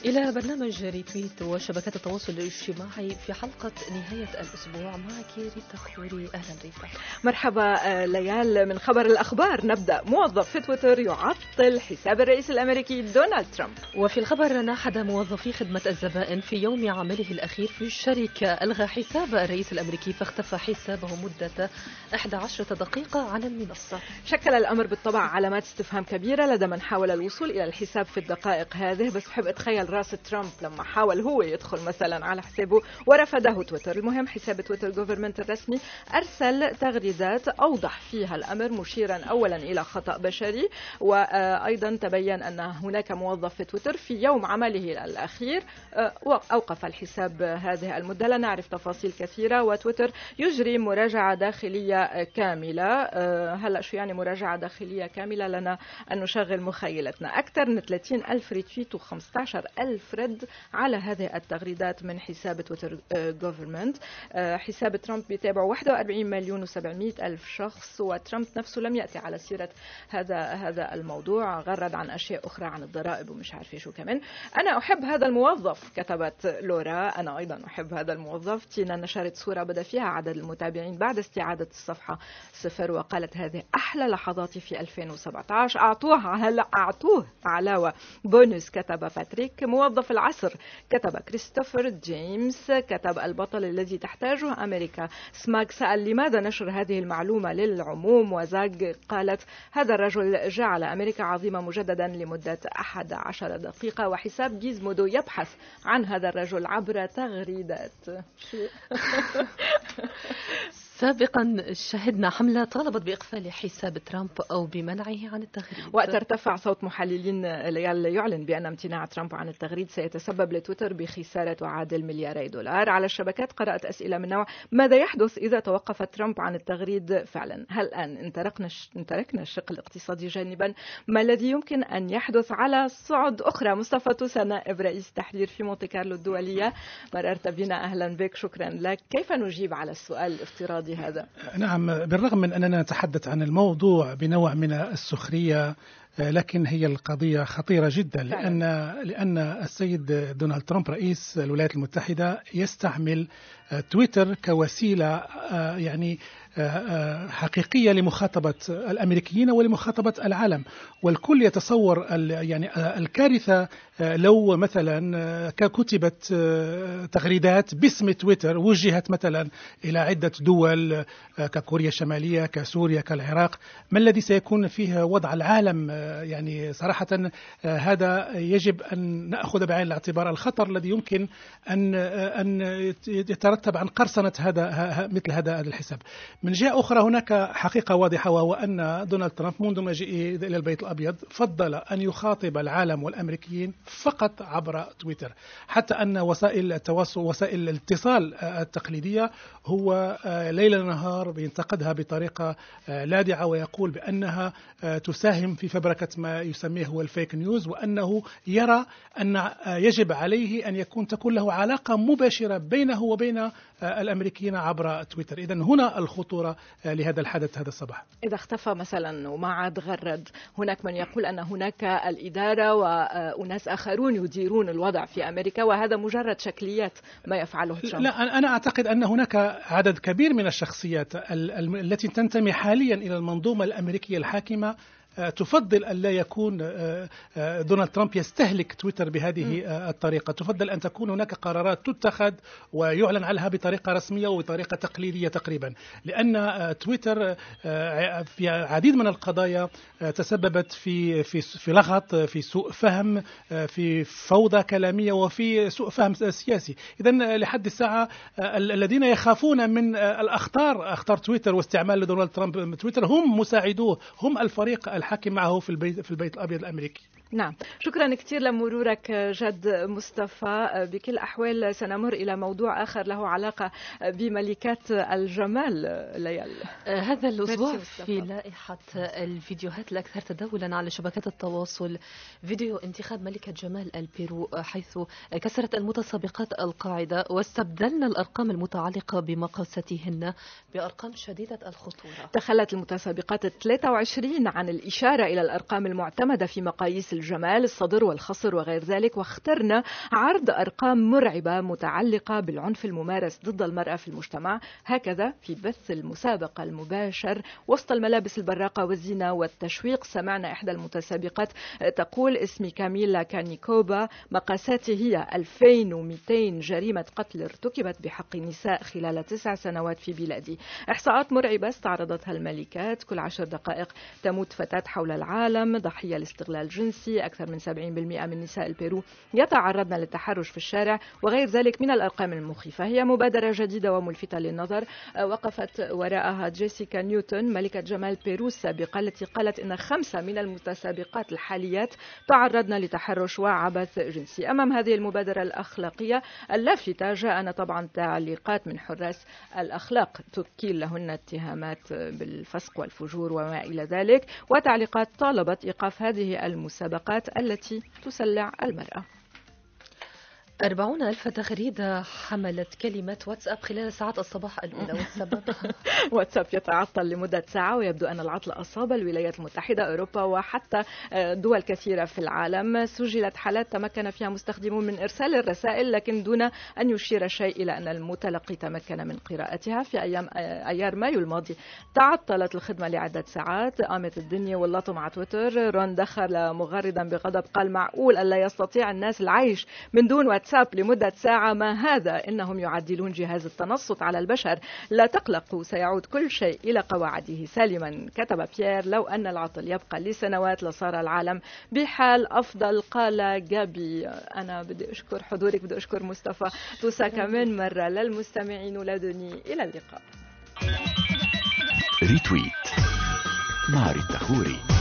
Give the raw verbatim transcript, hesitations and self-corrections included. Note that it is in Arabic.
إلى برنامج ريتويت وشبكات التواصل الاجتماعي في حلقة نهاية الأسبوع. معك ريتا خيوري. أهلا ريتا. مرحبا ليال. من خبر الأخبار نبدأ. موظف في تويتر يعطل حساب الرئيس الأمريكي دونالد ترامب. وفي الخبر ناحد موظفي خدمة الزبائن في يوم عمله الأخير في الشركة ألغى حساب الرئيس الأمريكي فاختفى حسابه مدة إحدى عشرة دقيقة على المنصة. شكل الأمر بالطبع علامات استفهام كبيرة لدى من حاول الوصول إلى الحساب في الدقائق هذه، بس بحب أتخيل راس ترامب لما حاول هو يدخل مثلا على حسابه ورفضه تويتر. المهم حساب تويتر جوفرمنت الرسمي أرسل تغريدات أوضح فيها الأمر، مشيرا أولا إلى خطأ بشري، وأيضا تبين أن هناك موظف في تويتر في يوم عمله الأخير أوقف الحساب هذه المدة. لا نعرف تفاصيل كثيرة، وتويتر يجري مراجعة داخلية كاملة. هلأ شو يعني مراجعة داخلية كاملة؟ لنا أن نشغل مخيلتنا. أكثر من ثلاثين ألف ريتويت وخمسة عشر ألف رد على هذه التغريدات من حساب تويتر جوفرمنت. حساب ترامب بيتابعه واحد وأربعين مليون وسبعمائة ألف شخص، وترامب نفسه لم يأتي على سيرة هذا هذا الموضوع، غرد عن أشياء أخرى عن الضرائب ومش عارفة شو كمان. أنا أحب هذا الموظف، كتبت لورا. أنا أيضا أحب هذا الموظف. تينا نشرت صورة بدا فيها عدد المتابعين بعد استعادة الصفحة صفر، وقالت هذه أحلى لحظاتي في ألفين وسبعة عشر. أعطوه هلا أعطوه علاوة بونus، كتب باتريك. موظف العصر، كتب كريستوفر جيمس. كتب البطل الذي تحتاجه أمريكا سماك سأل لماذا نشر هذه المعلومة للعموم، وزاج قالت هذا الرجل جعل أمريكا عظيمة مجددا لمدة أحد عشر دقيقة. وحساب جيزمودو يبحث عن هذا الرجل عبر تغريدات. سابقا شهدنا حملة طالبت بإقفال حساب ترامب أو بمنعه عن التغريد. وقت ارتفع صوت محللين يعلن بأن امتناع ترامب عن التغريد سيتسبب لتويتر بخسارة تعادل ملياري دولار. على الشبكات قرأت أسئلة من نوع ماذا يحدث إذا توقف ترامب عن التغريد فعلا؟ هل الآن إن تركنا الشق الاقتصادي جانبا، ما الذي يمكن أن يحدث على صعد أخرى؟ مصطفى توسى نائب رئيس تحرير في مونتي كارلو الدولية، مررت بنا. أهلا بك. شكرا لك. كيف نجيب على السؤال الافتراضي هذا؟ نعم، بالرغم من أننا نتحدث عن الموضوع بنوع من السخرية، لكن هي القضية خطيرة جدا، لأن لأن السيد دونالد ترامب رئيس الولايات المتحدة يستعمل تويتر كوسيلة يعني حقيقية لمخاطبة الأمريكيين ولمخاطبة العالم، والكل يتصور يعني الكارثة لو مثلا كتبت تغريدات باسم تويتر وجهت مثلا إلى عدة دول ككوريا الشمالية كسوريا كالعراق، ما الذي سيكون فيه وضع العالم؟ يعني صراحة هذا يجب أن نأخذ بعين الاعتبار الخطر الذي يمكن أن أن يترتب عن قرصنة هذا مثل هذا الحساب. من جهة أخرى هناك حقيقة واضحة، وهو أن دونالد ترامب منذ مجيئه إلى البيت الأبيض فضل أن يخاطب العالم والأمريكيين فقط عبر تويتر، حتى أن وسائل التواصل وسائل الاتصال التقليدية هو ليل نهار بينتقدها بطريقة لاذعة، ويقول بأنها تساهم في فبركة ما يسميه هو الفيك نيوز، وأنه يرى أن يجب عليه أن يكون تكون له علاقة مباشرة بينه وبين الأمريكيين عبر تويتر. إذن هنا الخطورة لهذا الحدث هذا الصباح. إذا اختفى مثلا وما عاد غرد، هناك من يقول أن هناك الإدارة وناس آخرون يديرون الوضع في أمريكا، وهذا مجرد شكليات ما يفعله ترامب. لا، أنا أعتقد أن هناك عدد كبير من الشخصيات التي تنتمي حاليا إلى المنظومة الأمريكية الحاكمة تفضل أن لا يكون دونالد ترامب يستهلك تويتر بهذه الطريقة. تفضل أن تكون هناك قرارات تتخذ ويعلن عنها بطريقة رسمية وبطريقة تقليدية تقريبا، لأن تويتر في عديد من القضايا تسببت في في في لغط، في سوء فهم، في فوضى كلامية، وفي سوء فهم سياسي. إذن لحد الساعة الذين يخافون من الأخطار أخطار تويتر واستعمال دونالد ترامب تويتر هم مساعدوه، هم الفريق الحاكم معه في البيت في البيت الأبيض الأمريكي. نعم، شكرا كثير لمرورك جد مصطفى. بكل الأحوال سنمر إلى موضوع آخر له علاقة بملكات الجمال ليال. هذا الأسبوع في لائحة الفيديوهات الأكثر تداولا على شبكات التواصل فيديو انتخاب ملكة جمال البيرو، حيث كسرت المتسابقات القاعدة واستبدلنا الأرقام المتعلقة بمقاستهن بأرقام شديدة الخطورة. تخلت المتسابقات الثلاثة وعشرين عن الإشارة إلى الأرقام المعتمدة في مقاييس الجمال الصدر والخصر وغير ذلك، واخترنا عرض أرقام مرعبة متعلقة بالعنف الممارس ضد المرأة في المجتمع. هكذا في بث المسابقة المباشر وسط الملابس البراقة والزينة والتشويق سمعنا إحدى المتسابقات تقول: اسمي كاميلا كانيكوبا، مقاساتي هي ألفين ومئتين جريمة قتل ارتكبت بحق النساء خلال تسع سنوات في بلادي. إحصاءات مرعبة استعرضتها الملكات، كل عشر دقائق تموت فتاة حول العالم ضحية لاستغلال جنسي، أكثر من سبعين بالمئة من نساء البيرو يتعرضن للتحرش في الشارع وغير ذلك من الأرقام المخيفة. هي مبادرة جديدة وملفتة للنظر وقفت وراءها جيسيكا نيوتن ملكة جمال بيرو السابقة، التي قالت إن خمسة من المتسابقات الحاليات تعرضن لتحرش وعبث جنسي. أمام هذه المبادرة الأخلاقية اللافتة جاءنا طبعا تعليقات من حراس الأخلاق تكيل لهن اتهامات بالفسق والفجور وما إلى ذلك، وتعليقات طالبت إيقاف هذه المسابقات التي تسلع المرأة. أربعون ألف تغريدة حملت كلمة واتساب خلال ساعات الصباح الأولى، والسبب واتساب يتعطل لمدة ساعة، ويبدو أن العطل أصاب الولايات المتحدة، أوروبا وحتى دول كثيرة في العالم. سجلت حالات تمكن فيها مستخدمون من إرسال الرسائل لكن دون أن يشير شيء إلى أن المتلقي تمكن من قراءتها. في أيام أيار مايو الماضي تعطلت الخدمة لعدة ساعات، قامت الدنيا واللطم مع تويتر. رون دخل مغردا بغضب قال: معقول ألا يستطيع الناس العيش من دون واتساب لمدة ساعة؟ ما هذا؟ إنهم يعدلون جهاز التنصت على البشر. لا تقلقوا، سيعود كل شيء إلى قواعده سالما. كتب بيير: لو أن العطل يبقى لسنوات لصار العالم بحال أفضل. قال جابي: أنا بدي أشكر حضورك، بدي أشكر مصطفى توسا كمان مرة. للمستمعين ولدني إلى اللقاء. ريتويت مع ريتا خوري.